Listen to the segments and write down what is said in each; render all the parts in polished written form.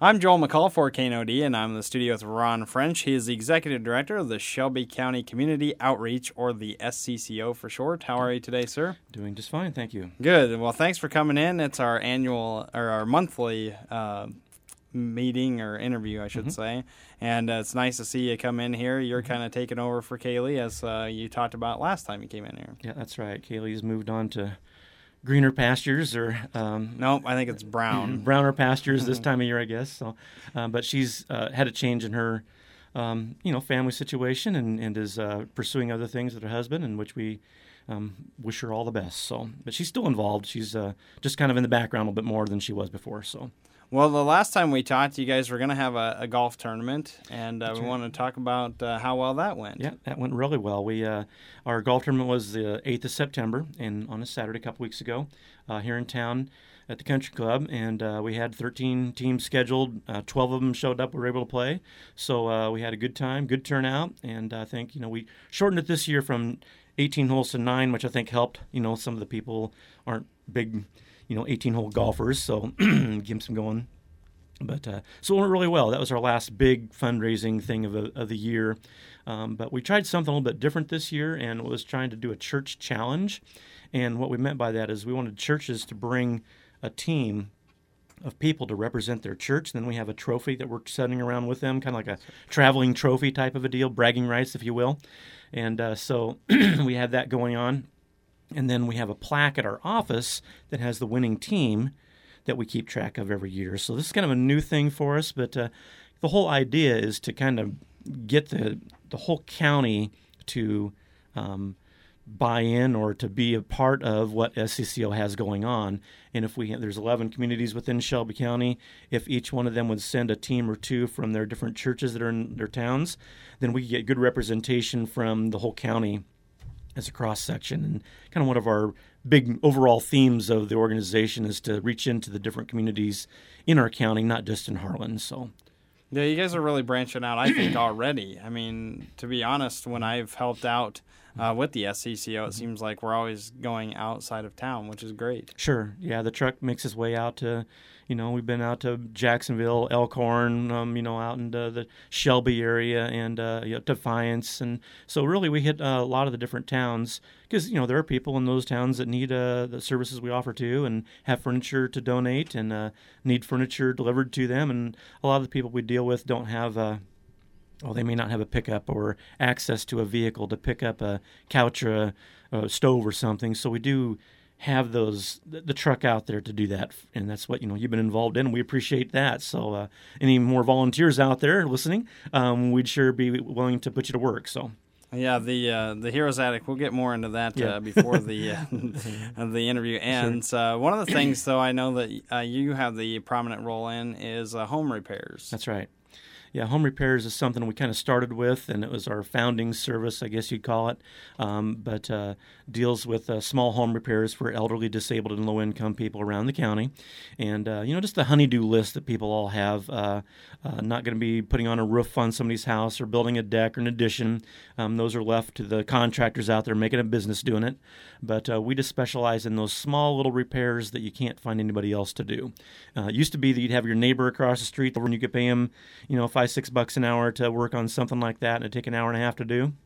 I'm Joel McCall for KNOD, and I'm in the studio with Ron French. He is the Executive Director of the Shelby County Community Outreach, or the SCCO for short. How are you today, sir? Doing just fine, thank you. Good. Well, thanks for coming in. It's our our monthly meeting or interview, I should say. And it's nice to see you come in here. You're kind of taking over for Kaylee, as you talked about last time you came in here. Yeah, that's right. Kaylee's moved on to greener pastures, or nope, I think it's browner pastures this time of year, I guess. So, but she's had a change in her, family situation, and is pursuing other things with her husband, in which we wish her all the best. So, but she's still involved. She's just kind of in the background a little bit more than she was before. So. Well, the last time we talked, you guys were going to have a golf tournament, and we wanted to talk about how well that went. Yeah, that went really well. We our golf tournament was the 8th of September, and on a Saturday a couple weeks ago, here in town at the Country Club, and we had 13 teams scheduled. 12 of them showed up. We were able to play, so we had a good time, good turnout, and I think we shortened it this year from 18 holes to 9, which I think helped. Some of the people aren't big 18-hole golfers, so keeps them going. But so it went really well. That was our last big fundraising thing of the year. But we tried something a little bit different this year, and was trying to do a church challenge. And what we meant by that is we wanted churches to bring a team of people to represent their church. Then we have a trophy that we're sending around with them, kind of like a traveling trophy type of a deal, bragging rights, if you will. And so we have that going on. And then we have a plaque at our office that has the winning team that we keep track of every year. So this is kind of a new thing for us, but the whole idea is to kind of get the whole county to buy in, or to be a part of what SCCO has going on. And if there's 11 communities within Shelby County, if each one of them would send a team or two from their different churches that are in their towns, then we get good representation from the whole county as a cross-section. And kind of one of our big overall themes of the organization is to reach into the different communities in our county, not just in Harlan. So, yeah, you guys are really branching out, I think, already. I mean, to be honest, when I've helped out with the SCCO, it seems like we're always going outside of town, which is great. Sure. Yeah, the truck makes its way out to, we've been out to Jacksonville, Elkhorn, out into the Shelby area, and Defiance. And so really we hit a lot of the different towns, because, there are people in those towns that need the services we offer to, and have furniture to donate, and need furniture delivered to them. And a lot of the people we deal with don't have they may not have a pickup or access to a vehicle to pick up a couch or a stove or something. So we do have the truck out there to do that, and that's what you've been involved in. We appreciate that. So any more volunteers out there listening, we'd sure be willing to put you to work. So. Yeah, the Heroes Attic, we'll get more into that before the the interview ends. Sure. One of the things, though, I know that you have the prominent role in is home repairs. That's right. Yeah, home repairs is something we kind of started with, and it was our founding service, I guess you'd call it, but deals with small home repairs for elderly, disabled, and low-income people around the county. And, just the honey-do list that people all have, not going to be putting on a roof on somebody's house or building a deck or an addition. Those are left to the contractors out there making a business doing it. But we just specialize in those small little repairs that you can't find anybody else to do. It used to be that you'd have your neighbor across the street, and you could pay him, $5-6 an hour to work on something like that, and it'd take an hour and a half to do.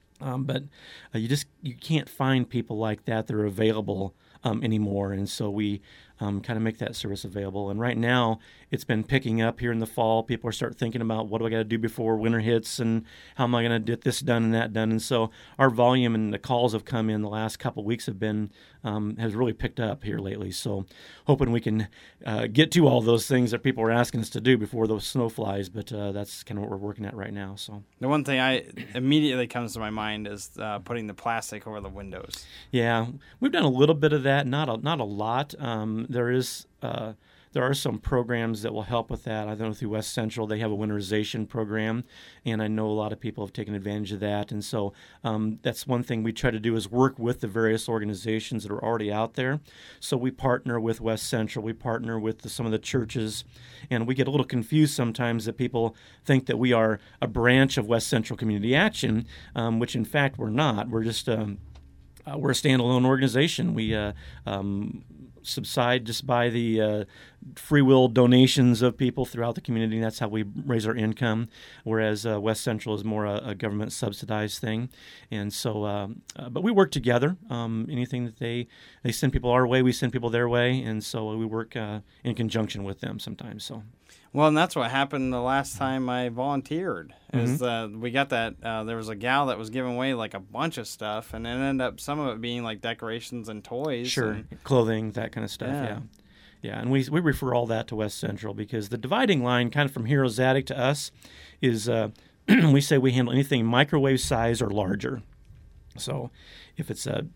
But you can't find people like that are available anymore, and so we kind of make that service available. And right now, it's been picking up here in the fall. People are starting thinking about, what do I got to do before winter hits, and how am I going to get this done and that done. And so our volume and the calls have come in the last couple of weeks has really picked up here lately. So hoping we can get to all those things that people are asking us to do before the snow flies. But that's kind of what we're working at right now. So the one thing I immediately comes to my mind is putting the plastic over the windows. Yeah, we've done a little bit of that, not a lot. There are some programs that will help with that. I know through West Central they have a winterization program, and I know a lot of people have taken advantage of that. And so that's one thing we try to do, is work with the various organizations that are already out there. So we partner with West Central, we partner with some of the churches, and we get a little confused sometimes that people think that we are a branch of West Central Community Action, which in fact we're not. We're just we're a standalone organization. We subside just by the free will donations of people throughout the community. That's how we raise our income, whereas West Central is more a government subsidized thing. And so, but we work together. Anything that they send people our way, we send people their way, and so we work in conjunction with them sometimes. So. Well, and that's what happened the last time I volunteered. Is we got that there was a gal that was giving away like a bunch of stuff, and it ended up some of it being like decorations and toys. Sure, and clothing, that kind of stuff. Yeah, and we refer all that to West Central because the dividing line, kind of from Heroes Attic to us, is we say we handle anything microwave size or larger. So, if it's a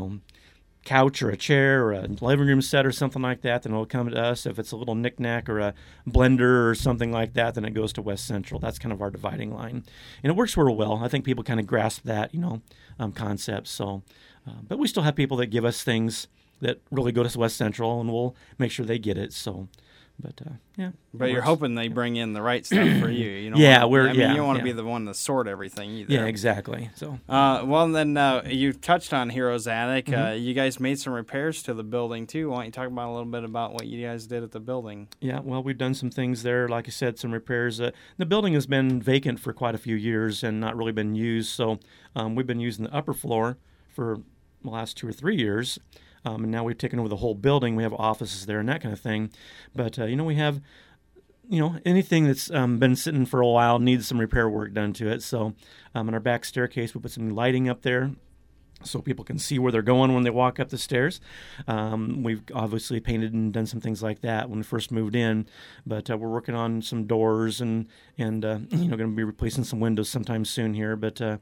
couch or a chair or a living room set or something like that, then it'll come to us. If it's a little knickknack or a blender or something like that, then it goes to West Central. That's kind of our dividing line. And it works real well. I think people kind of grasp that, concept. So, but we still have people that give us things that really go to West Central, and we'll make sure they get it. So, but yeah. But you're hoping they bring in the right stuff for you. You don't yeah, you don't want to be the one to sort everything either. Yeah, exactly. So, well, then you touched on Heroes Attic. You guys made some repairs to the building too. Why don't you talk about a little bit about what you guys did at the building? Yeah, well, we've done some things there. Like I said, some repairs. The building has been vacant for quite a few years and not really been used. So, we've been using the upper floor for the last 2 or 3 years. And now we've taken over the whole building. We have offices there and that kind of thing. But, we have, anything that's been sitting for a while needs some repair work done to it. So in our back staircase, we put some lighting up there so people can see where they're going when they walk up the stairs. We've obviously painted and done some things like that when we first moved in. But we're working on some doors and going to be replacing some windows sometime soon here. But, a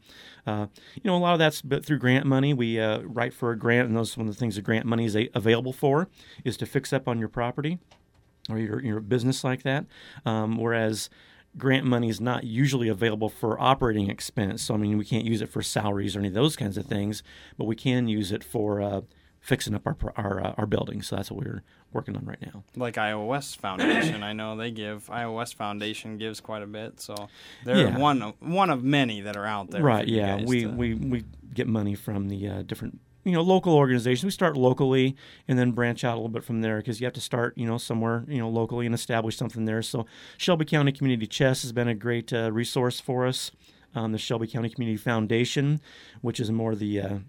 lot of that's through grant money. We write for a grant, and those one of the things the grant money is available for is to fix up on your property or your business like that. Whereas grant money is not usually available for operating expense. So, we can't use it for salaries or any of those kinds of things, but we can use it for fixing up our building. So that's what we're working on right now. Like Iowa West Foundation, I know Iowa West Foundation gives quite a bit. So they're one of many that are out there. Right, yeah. We get money from the different local organizations. We start locally and then branch out a little bit from there because you have to start, somewhere, locally and establish something there. So Shelby County Community Chess has been a great resource for us. The Shelby County Community Foundation, which is more the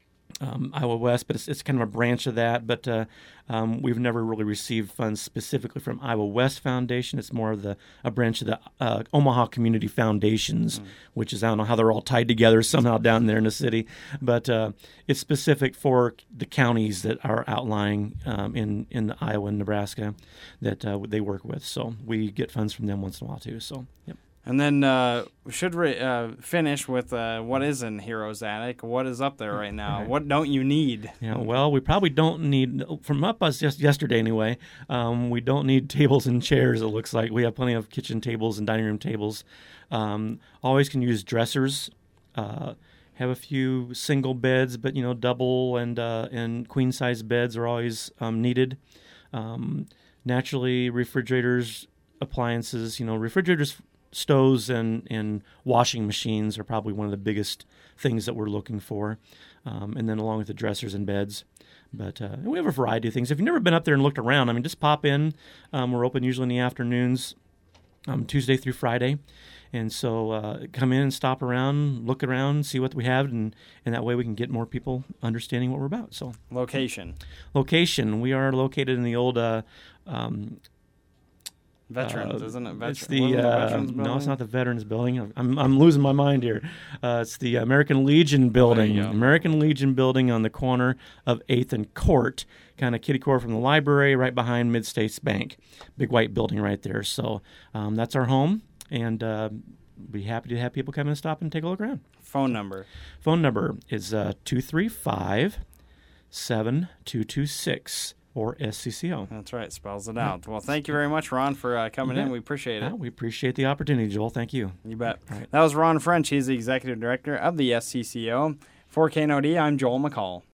Iowa West, but it's kind of a branch of that. But we've never really received funds specifically from Iowa West Foundation. It's more of a branch of the Omaha Community Foundations, which is, I don't know how they're all tied together somehow down there in the city. But it's specific for the counties that are outlying in Iowa and Nebraska that they work with. So we get funds from them once in a while too. So, yep. And then we should finish with what is in Heroes Attic. What is up there right now? Right. What don't you need? Yeah, well, we probably don't need, from up us just yesterday anyway, we don't need tables and chairs, it looks like. We have plenty of kitchen tables and dining room tables. Always can use dressers. Have a few single beds, but, double and queen-size beds are always needed. Naturally, refrigerators, appliances, refrigerators, stoves and washing machines are probably one of the biggest things that we're looking for, and then along with the dressers and beds. But we have a variety of things. If you've never been up there and looked around, just pop in. We're open usually in the afternoons, Tuesday through Friday. And so come in and stop around, look around, see what we have, and that way we can get more people understanding what we're about. So Location. We are located in the old Veterans, isn't it? It's the Veterans Building? No, it's not the Veterans Building. I'm losing my mind here. It's the American Legion Building. American Legion Building on the corner of 8th and Court, kind of kitty corner from the library, right behind Mid-States Bank. Big white building right there. So that's our home, and be happy to have people come and stop and take a look around. Phone number is 235-7226. Or SCCO. That's right. Spells it out. Well, thank you very much, Ron, for coming in. We appreciate it. We appreciate the opportunity, Joel. Thank you. You bet. Right. That was Ron French. He's the Executive Director of the SCCO. For KNOD, I'm Joel McCall.